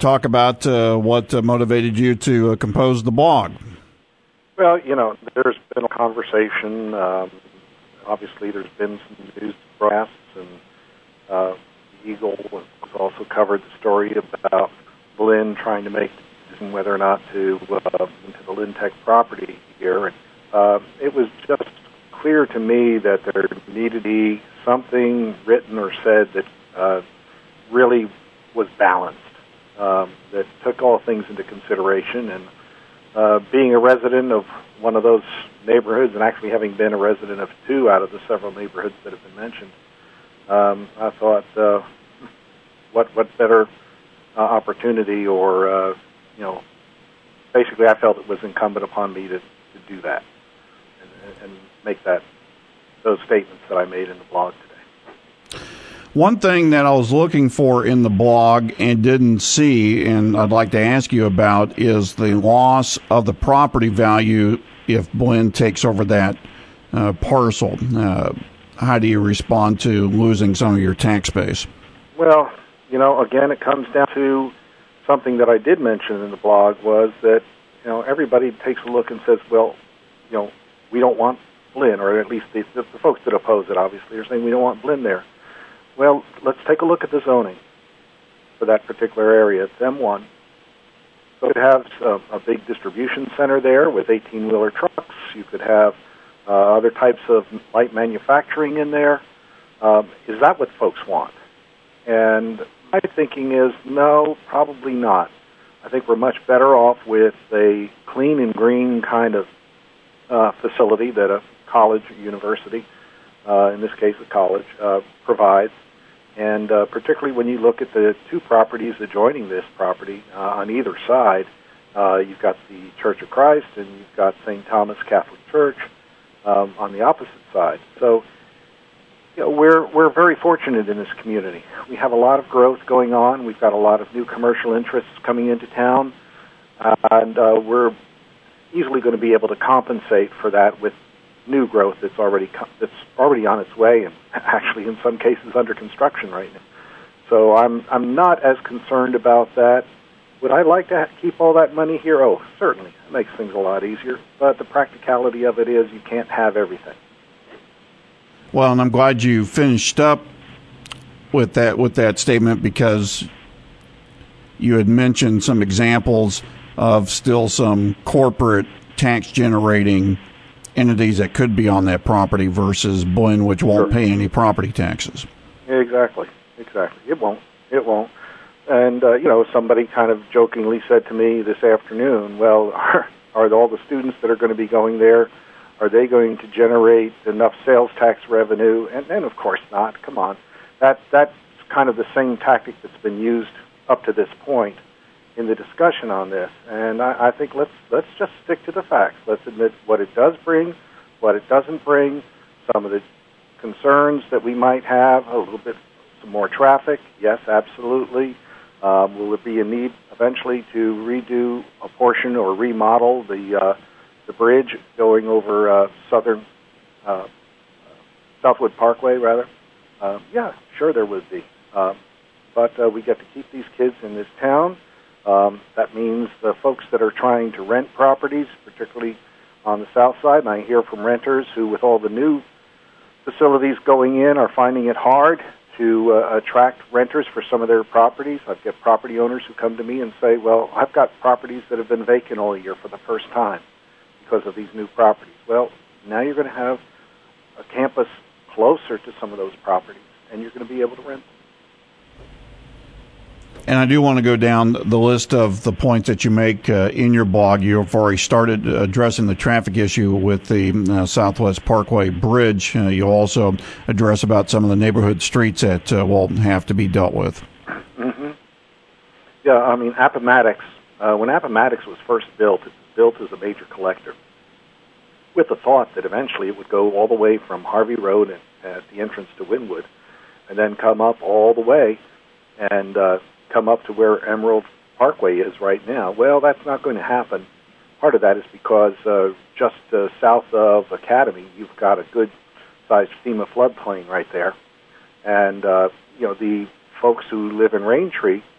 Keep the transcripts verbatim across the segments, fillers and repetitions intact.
talk about uh, what uh, motivated you to uh, compose the blog. Well, you know, there's been a conversation. Um, obviously, there's been some news broadcasts, and uh, the Eagle has also covered the story about Blinn trying to make a decision whether or not to uh, into the Lintec property here. And, uh, it was just clear to me that there needed to be something written or said that uh, really was balanced, um, that took all things into consideration. And uh, being a resident of one of those neighborhoods, and actually having been a resident of two out of the several neighborhoods that have been mentioned, um, I thought, uh, what what better uh, opportunity, or uh, you know, basically, I felt it was incumbent upon me to, to do that and, and make that those statements that I made in the blog today. One thing that I was looking for in the blog and didn't see, and I'd like to ask you about, is the loss of the property value if Blinn takes over that uh, parcel. Uh, how do you respond to losing some of your tax base? Well, you know, again, it comes down to something that I did mention in the blog, was that, you know, everybody takes a look and says, well, you know, we don't want Blinn, or at least the, the, the folks that oppose it, obviously, are saying we don't want Blinn there. Well, let's take a look at the zoning for that particular area. It's M one. So you could have a, a big distribution center there with eighteen-wheeler trucks. You could have uh, other types of light manufacturing in there. Um, is that what folks want? And my thinking is, no, probably not. I think we're much better off with a clean and green kind of uh, facility that a college or university, uh, in this case a college, uh, provides. And uh, particularly when you look at the two properties adjoining this property, uh, on either side, uh, you've got the Church of Christ and you've got Saint Thomas Catholic Church um, on the opposite side. So, you know, we're we're very fortunate in this community. We have a lot of growth going on. We've got a lot of new commercial interests coming into town, uh, and uh, we're easily going to be able to compensate for that with new growth that's already co- that's already on its way, and actually in some cases under construction right now. So I'm I'm not as concerned about that. Would I like to ha- keep all that money here? Oh, certainly. It makes things a lot easier. But the practicality of it is you can't have everything. Well, and I'm glad you finished up with that with that statement, because you had mentioned some examples of still some corporate tax generating entities that could be on that property versus Blinn, which won't Sure. pay any property taxes. Exactly, exactly. It won't. It won't. And, uh, you know, somebody kind of jokingly said to me this afternoon, well, are, are all the students that are going to be going there, are they going to generate enough sales tax revenue? And, and of course not. Come on. That That's kind of the same tactic that's been used up to this point in the discussion on this. And I, I think let's let's just stick to the facts. Let's admit what it does bring, what it doesn't bring, some of the concerns that we might have, a little bit some more traffic. Yes, absolutely. Um, will there be a need eventually to redo a portion or remodel the uh, the bridge going over uh, Southern uh, Southwood Parkway, rather? Uh, yeah, sure there would be. Uh, but uh, we get to keep these kids in this town. Um, that means the folks that are trying to rent properties, particularly on the south side, and I hear from renters who, with all the new facilities going in, are finding it hard to uh, attract renters for some of their properties. I've got property owners who come to me and say, well, I've got properties that have been vacant all year for the first time because of these new properties. Well, now you're going to have a campus closer to some of those properties, and you're going to be able to rent them. And I do want to go down the list of the points that you make uh, in your blog. You've already started addressing the traffic issue with the uh, Southwest Parkway Bridge. Uh, you also address about some of the neighborhood streets that uh, will have to be dealt with. Mm-hmm. Yeah, I mean, Appomattox, uh, when Appomattox was first built, it was built as a major collector with the thought that eventually it would go all the way from Harvey Road and, at the entrance to Wynwood and then come up all the way and uh, come up to where Emerald Parkway is right now. Well, that's not going to happen. Part of that is because uh, just uh, south of Academy, you've got a good-sized FEMA floodplain right there. And, uh, you know, the folks who live in Raintree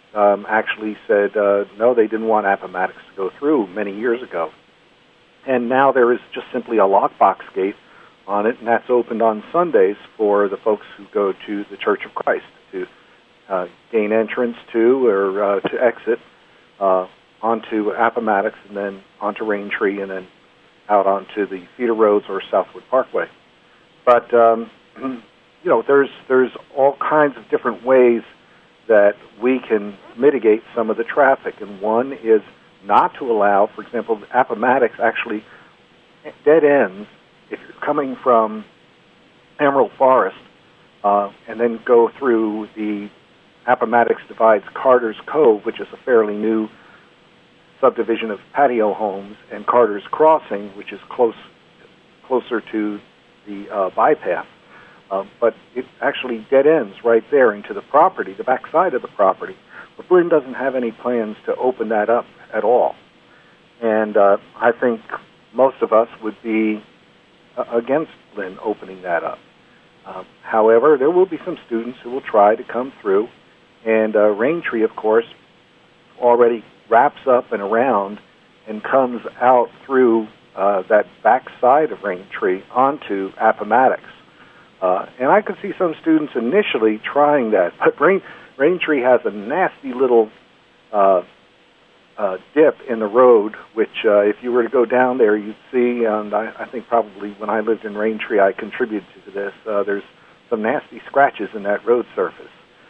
um, actually said uh, no, they didn't want Appomattox to go through many years ago. And now there is just simply a lockbox gate on it, and that's opened on Sundays for the folks who go to the Church of Christ to uh, gain entrance to or uh, to exit uh, onto Appomattox and then onto Raintree and then out onto the feeder roads or Southwood Parkway. But um, you know, there's there's all kinds of different ways that we can mitigate some of the traffic, and one is not to allow, for example, Appomattox actually dead ends if you're coming from Emerald Forest uh, and then go through the Appomattox divides Carter's Cove, which is a fairly new subdivision of patio homes, and Carter's Crossing, which is close closer to the uh, bypass. Uh, but it actually dead ends right there into the property, the back side of the property. But Blinn doesn't have any plans to open that up at all. And uh, I think most of us would be uh, against Blinn opening that up. Uh, however, there will be some students who will try to come through, and uh, Raintree, of course, already wraps up and around and comes out through uh, that back side of Raintree onto Appomattox. Uh, and I could see some students initially trying that, but Rain, Raintree has a nasty little uh, uh, dip in the road, which uh, if you were to go down there, you'd see, and I, I think probably when I lived in Raintree, I contributed to this, uh, there's some nasty scratches in that road surface.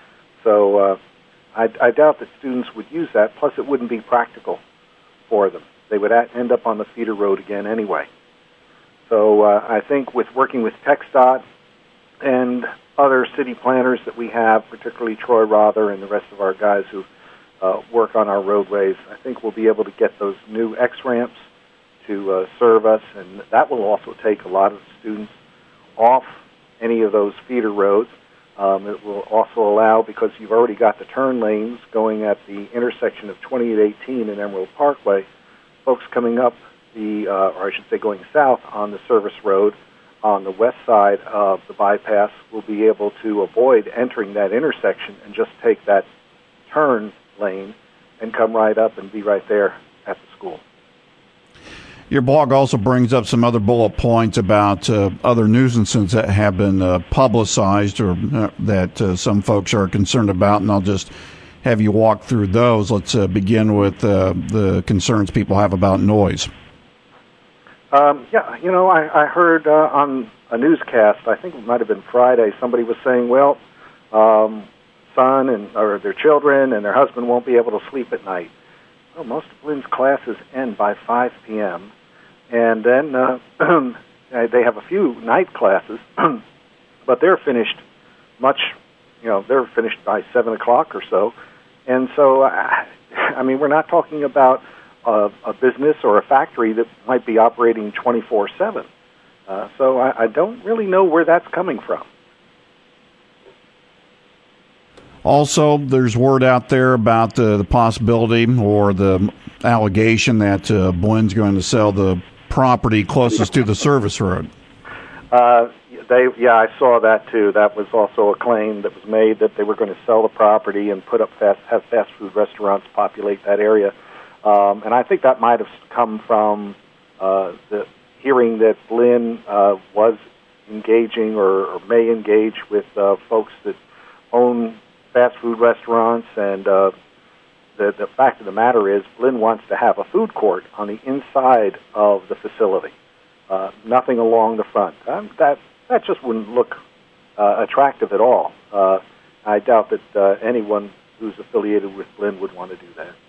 So uh, I, I doubt that students would use that, plus it wouldn't be practical for them. They would a- end up on the feeder road again anyway. So uh, I think with working with TxDOT and other city planners that we have, particularly Troy Rother and the rest of our guys who uh, work on our roadways, I think we'll be able to get those new X-ramps to uh, serve us, and that will also take a lot of students off any of those feeder roads. Um, it will also allow, because you've already got the turn lanes going at the intersection of twenty-eight eighteen and Emerald Parkway, folks coming up the, uh, or I should say going south on the service road on the west side of the bypass will be able to avoid entering that intersection and just take that turn lane and come right up and be right there at the school. Your blog also brings up some other bullet points about uh, other nuisances that have been uh, publicized or uh, that uh, some folks are concerned about, and I'll just have you walk through those. Let's uh, begin with uh, the concerns people have about noise. Um, yeah, you know, I, I heard uh, on a newscast, I think it might have been Friday, somebody was saying, well, um, son and or their children and their husband won't be able to sleep at night. Well, most of Blinn's classes end by five p.m., and then uh, they have a few night classes, but they're finished much, you know, they're finished by seven o'clock or so. And so, uh, I mean, we're not talking about a, a business or a factory that might be operating twenty-four seven. Uh, so I, I don't really know where that's coming from. Also, there's word out there about uh, the possibility or the allegation that uh, Blinn's going to sell the property closest to the service road. Uh, they, yeah, I saw that too. That was also a claim that was made that they were going to sell the property and put up fast, have fast food restaurants populate that area. Um, and I think that might have come from uh, the hearing that Blinn uh, was engaging or, or may engage with uh, folks that own fast food restaurants, and uh, the, the fact of the matter is Blinn wants to have a food court on the inside of the facility, uh, nothing along the front. Um, that that just wouldn't look uh, attractive at all. Uh, I doubt that uh, anyone who's affiliated with Blinn would want to do that.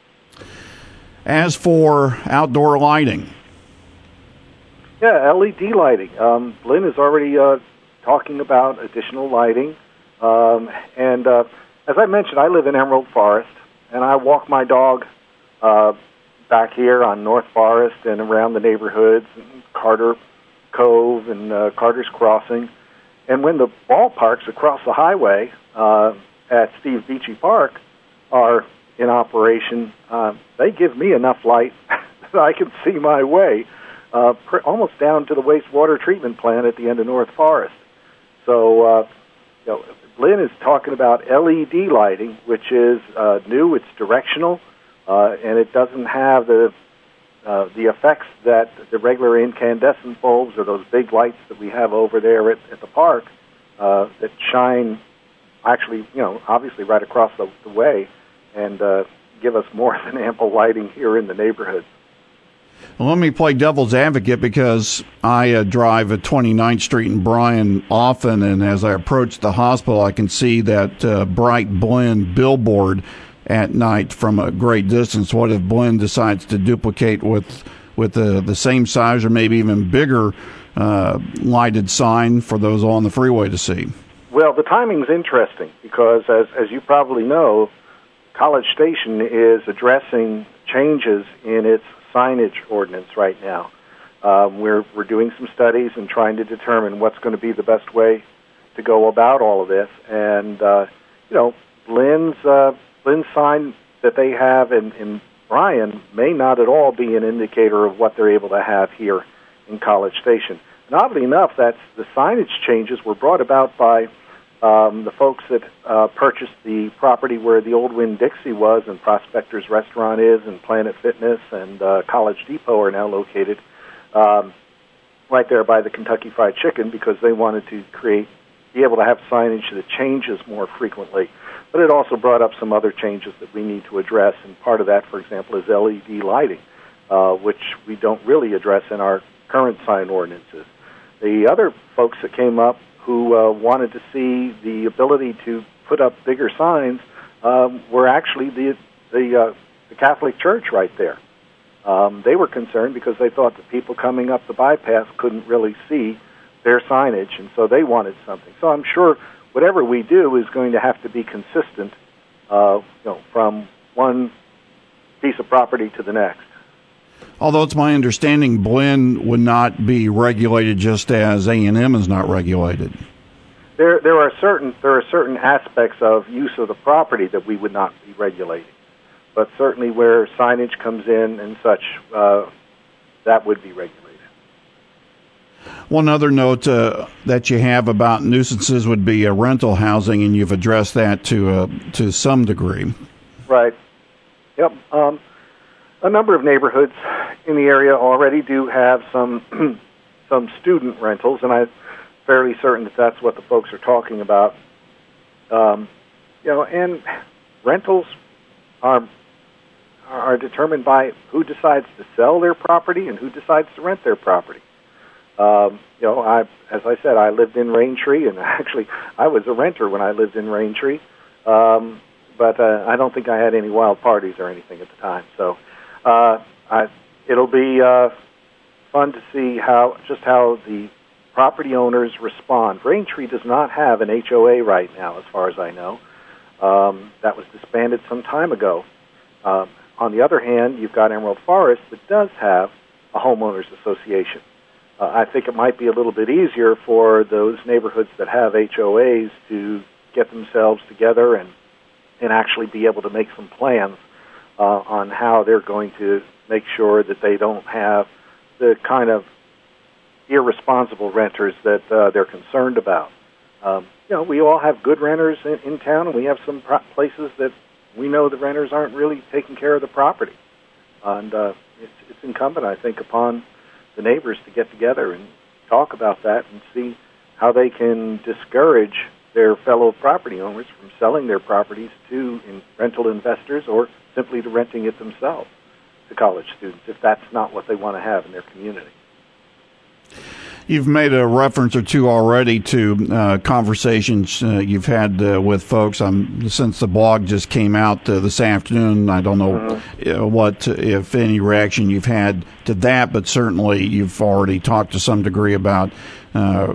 As for outdoor lighting, yeah, L E D lighting. Um, Blinn is already uh, talking about additional lighting. Um, and uh, as I mentioned, I live in Emerald Forest, and I walk my dog uh, back here on North Forest and around the neighborhoods, and Carter Cove and uh, Carter's Crossing. And when the ballparks across the highway uh, at Steve Beachy Park are in operation, uh, they give me enough light that I can see my way uh, pr- almost down to the wastewater treatment plant at the end of North Forest. So, uh, you know, Lynn is talking about L E D lighting, which is uh, new. It's directional, uh, and it doesn't have the uh, the effects that the regular incandescent bulbs or those big lights that we have over there at, at the park uh, that shine actually, you know, obviously right across the, the way and uh, give us more than ample lighting here in the neighborhood. Well, let me play devil's advocate because I uh, drive at twenty-ninth Street in Bryan often, and as I approach the hospital, I can see that uh, bright Blinn billboard at night from a great distance. What if Blinn decides to duplicate with with the, the same size or maybe even bigger uh, lighted sign for those on the freeway to see? Well, the timing's interesting because, as as you probably know, College Station is addressing changes in its signage ordinance right now. Um, we're we're doing some studies and trying to determine what's going to be the best way to go about all of this. And uh, you know, Lynn's uh, Lynn's sign that they have in, in Bryan may not at all be an indicator of what they're able to have here in College Station. And oddly enough, that's the signage changes were brought about by um, the folks that uh, purchased the property where the old Winn-Dixie was and Prospector's Restaurant is and Planet Fitness and uh, College Depot are now located um, right there by the Kentucky Fried Chicken because they wanted to create, be able to have signage that changes more frequently. But it also brought up some other changes that we need to address, and part of that, for example, is L E D lighting, uh, which we don't really address in our current sign ordinances. The other folks that came up who uh, wanted to see the ability to put up bigger signs um, were actually the the, uh, the Catholic Church right there. Um, they were concerned because they thought the people coming up the bypass couldn't really see their signage, and so they wanted something. So I'm sure whatever we do is going to have to be consistent, uh, you know, from one piece of property to the next. Although it's my understanding Blinn would not be regulated just as A and M is not regulated. There there are certain there are certain aspects of use of the property that we would not be regulating. But certainly where signage comes in and such, uh, that would be regulated. One other note uh, that you have about nuisances would be uh, rental housing, and you've addressed that to uh, to some degree. Right. Yep. Um, a number of neighborhoods in the area already do have some some student rentals, and I'm fairly certain that that's what the folks are talking about. Um, you know, and rentals are are determined by who decides to sell their property and who decides to rent their property. Um, you know, I, as I said, I lived in Raintree, and actually I was a renter when I lived in Raintree, um, but uh, I don't think I had any wild parties or anything at the time. So uh, I, it'll be uh, fun to see how just how the property owners respond. Raintree does not have an H O A right now, as far as I know. Um, that was disbanded some time ago. Uh, on the other hand, you've got Emerald Forest that does have a homeowners association. Uh, I think it might be a little bit easier for those neighborhoods that have H O As to get themselves together and, and actually be able to make some plans uh, on how they're going to make sure that they don't have the kind of irresponsible renters that uh, they're concerned about. Um, you know, we all have good renters in, in town, and we have some pro- places that we know the renters aren't really taking care of the property. And uh, it's, it's incumbent, I think, upon the neighbors to get together and talk about that and see how they can discourage their fellow property owners from selling their properties to in rental investors or simply to renting it themselves to college students if that's not what they want to have in their community. You've made a reference or two already to uh, conversations uh, you've had uh, with folks. Um, since the blog just came out uh, this afternoon, I don't know mm-hmm. uh, what, if any, reaction you've had to that, but certainly you've already talked to some degree about uh,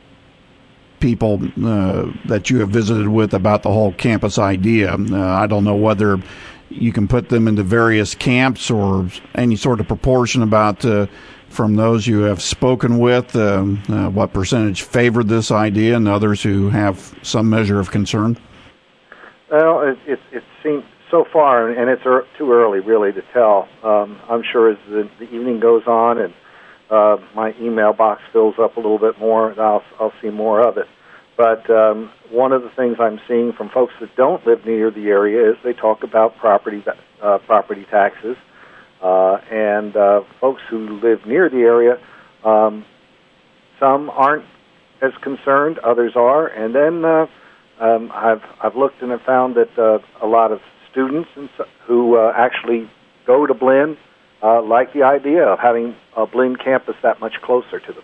people uh, that you have visited with about the whole campus idea. Uh, I don't know whether you can put them into various camps or any sort of proportion about uh, from those you have spoken with, um, uh, what percentage favored this idea and others who have some measure of concern? Well, it, it, it seems so far, and it's er, too early really to tell. Um, I'm sure as the, the evening goes on and uh, my email box fills up a little bit more, I'll, I'll see more of it. But um, one of the things I'm seeing from folks that don't live near the area is they talk about property uh, property taxes, uh, and uh, folks who live near the area, um, some aren't as concerned, others are, and then uh, um, I've I've looked and have found that uh, a lot of students and so, who uh, actually go to Blinn uh, like the idea of having a Blinn campus that much closer to them.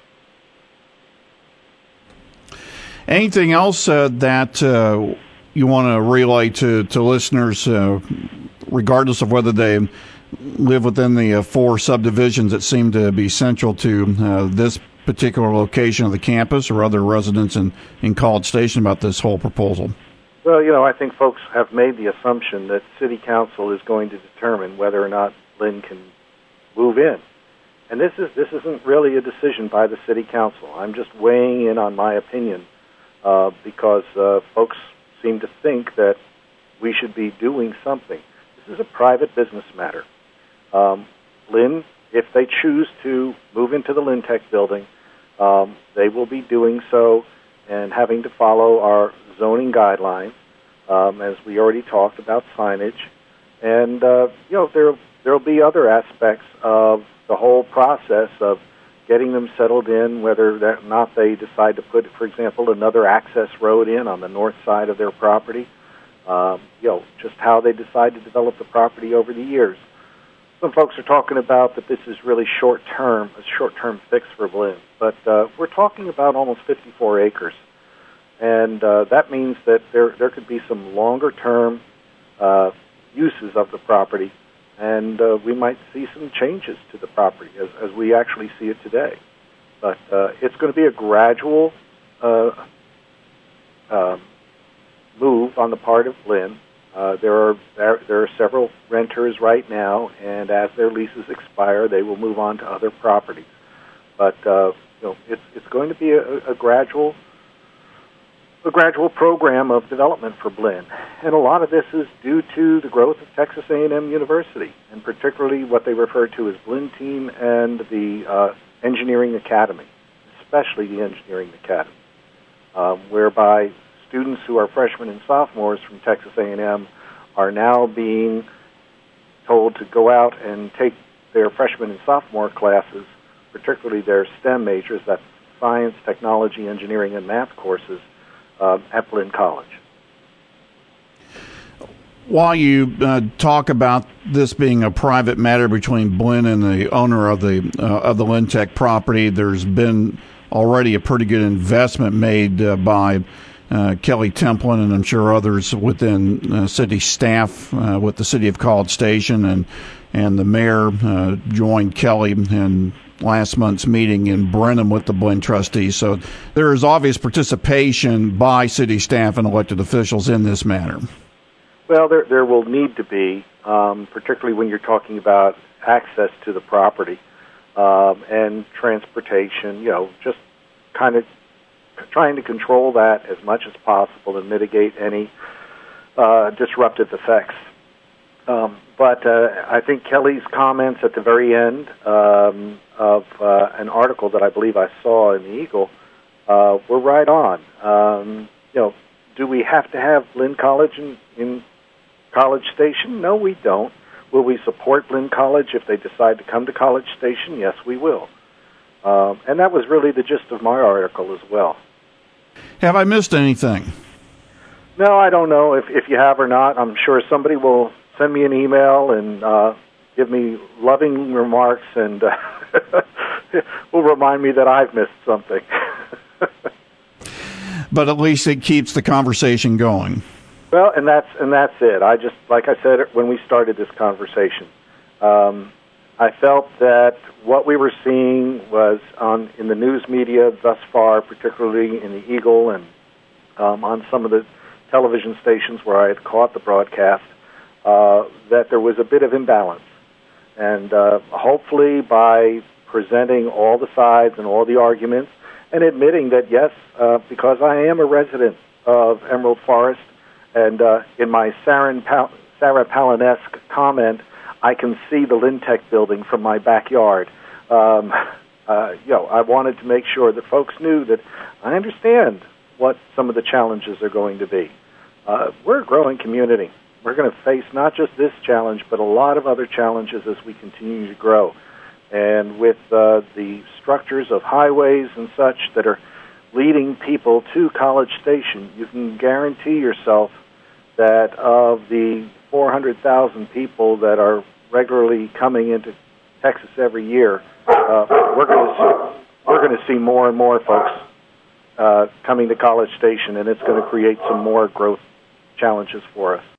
Anything else uh, that uh, you want to relay to, to listeners, uh, regardless of whether they live within the uh, four subdivisions that seem to be central to uh, this particular location of the campus, or other residents in, in College Station about this whole proposal? Well, you know, I think folks have made the assumption that City Council is going to determine whether or not Blinn can move in. And this is this isn't really a decision by the City Council. I'm just weighing in on my opinion. Uh, because uh, folks seem to think that we should be doing something. This is a private business matter. Um, Blinn, if they choose to move into the Lintech building, um, they will be doing so and having to follow our zoning guidelines, um, as we already talked about signage. And, uh, you know, there there will be other aspects of the whole process of getting them settled in, whether or not they decide to put, for example, another access road in on the north side of their property. Um, you know, just how they decide to develop the property over the years. Some folks are talking about that this is really short-term, a short-term fix for Blinn. But uh, we're talking about almost fifty-four acres. And uh, that means that there, there could be some longer-term uh, uses of the property, and uh, we might see some changes to the property as, as we actually see it today. But uh, it's going to be a gradual uh, uh, move on the part of Blinn. Uh, there are there, there are several renters right now, and as their leases expire, they will move on to other properties. But uh, you know, it's it's going to be a, a gradual. a gradual program of development for Blinn. And a lot of this is due to the growth of Texas A and M University, and particularly what they refer to as Blinn Team and the uh, Engineering Academy, especially the Engineering Academy, um, whereby students who are freshmen and sophomores from Texas A and M are now being told to go out and take their freshman and sophomore classes, particularly their STEM majors, that's science, technology, engineering, and math courses, Uh, at Blinn College. While you uh, talk about this being a private matter between Blinn and the owner of the uh, of the Lintech property, there's been already a pretty good investment made uh, by uh, Kelly Templin and I'm sure others within uh, city staff uh, with the city of College Station, and and the mayor uh, joined Kelly in last month's meeting in Brenham with the Blinn trustees. So there is obvious participation by city staff and elected officials in this matter. Well, there there will need to be, um, particularly when you're talking about access to the property um, and transportation, you know, just kind of trying to control that as much as possible and mitigate any uh, disruptive effects. Um, but uh, I think Kelly's comments at the very end um, of uh, an article that I believe I saw in the Eagle uh, were right on. Um, you know, do we have to have Blinn College in, in College Station? No, we don't. Will we support Blinn College if they decide to come to College Station? Yes, we will. Um, and that was really the gist of my article as well. Have I missed anything? No, I don't know if, if you have or not. I'm sure somebody will send me an email and uh, give me loving remarks and uh, will remind me that I've missed something. But at least it keeps the conversation going. Well, and that's and that's it. I just, like I said when we started this conversation, um, I felt that what we were seeing was on in the news media thus far, particularly in the Eagle and um, on some of the television stations where I had caught the broadcast, uh, that there was a bit of imbalance. And uh, hopefully by presenting all the sides and all the arguments and admitting that, yes, uh, because I am a resident of Emerald Forest, and uh, in my Sarah, Pal- Sarah Palin-esque comment, I can see the Lintech building from my backyard. Um, uh, you know, I wanted to make sure that folks knew that I understand what some of the challenges are going to be. Uh, we're a growing community. We're going to face not just this challenge, but a lot of other challenges as we continue to grow. And with uh, the structures of highways and such that are leading people to College Station, you can guarantee yourself that of the four hundred thousand people that are regularly coming into Texas every year, uh, we're going to see, we're going to see more and more folks uh, coming to College Station, and it's going to create some more growth challenges for us.